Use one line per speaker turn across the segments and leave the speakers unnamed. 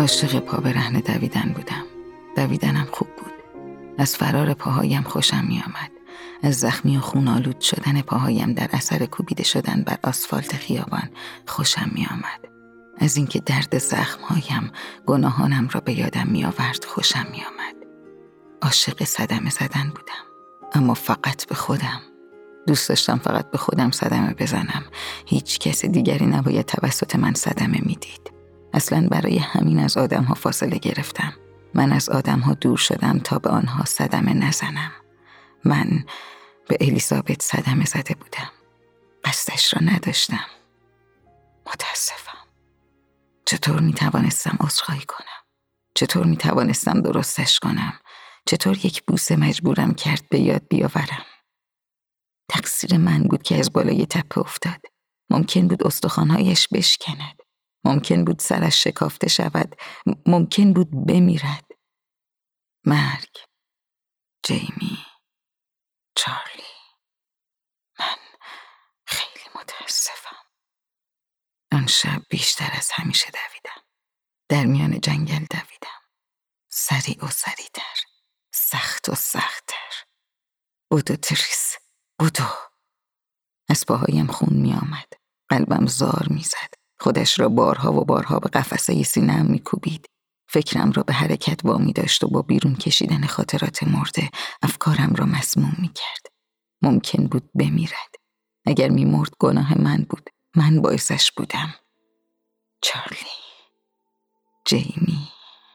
عاشق پا برهنه دویدن بودم. دویدنم خوب بود. از فرار پاهایم خوشم می آمد. از زخمی و خون‌آلود شدن پاهایم در اثر کوبیده شدن بر آسفالت خیابان خوشم می آمد. از اینکه درد زخمهایم گناهانم را به یادم می آورد خوشم می آمد. عاشق صدمه زدن بودم، اما فقط به خودم. دوست داشتم فقط به خودم صدمه بزنم. هیچ کس دیگری نباید توسط من صدمه می دید. اصلاً برای همین از آدم‌ها فاصله گرفتم. من از آدم‌ها دور شدم تا به آنها صدمه نزنم. من به الیزابت صدمه زده بودم. قصدش را نداشتم. متاسفم. چطور می توانستم عذرخواهی کنم؟ چطور می توانستم درستش کنم؟ چطور یک بوسه مجبورم کرد به یاد بیاورم؟ تقصیر من بود که از بالای تپه افتاد. ممکن بود استخوان‌هایش بشکند. ممکن بود سرش شکافته شود. ممکن بود بمیرد. مرگ. جیمی. چارلی. من خیلی متاسفم. آن شب بیشتر از همیشه دویدم. در میان جنگل دویدم. سریع و سریع‌تر. سخت و سخت‌تر. بدو تریس. بدو. از پاهایم خون می آمد. قلبم زار می زد. خودش را بارها و بارها به قفسه سینه‌ام می کوبید. فکرم را به حرکت وامی داشت و با بیرون کشیدن خاطرات مرده افکارم را مسموم می کرد. ممکن بود بمیرد. اگر می مرد گناه من بود. من باعثش بودم. چارلی. جیمی.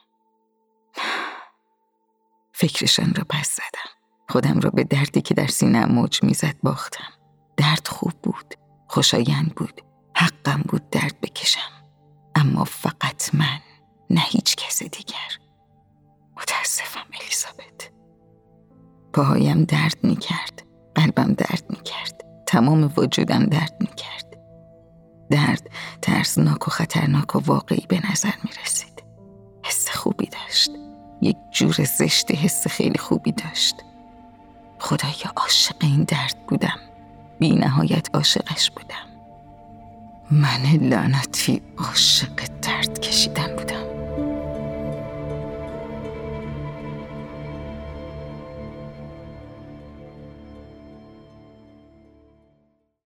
فکرشان را پس زدم. خودم را به دردی که در سینه‌ام موج می زد باختم. درد خوب بود. خوشایند بود. حقم بود درد بکشم. اما فقط من، نه هیچ کس دیگر. متاسفم الیزابت. پاهایم درد می کرد. قلبم درد می کرد. تمام وجودم درد می کرد. درد ترسناک و خطرناک و واقعی به نظر می رسید. حس خوبی داشت. یک جور زشت حس خیلی خوبی داشت. خدایا عاشق این درد بودم. بی نهایت عاشقش بودم. من لعنتی عاشق درد کشیدن بودم.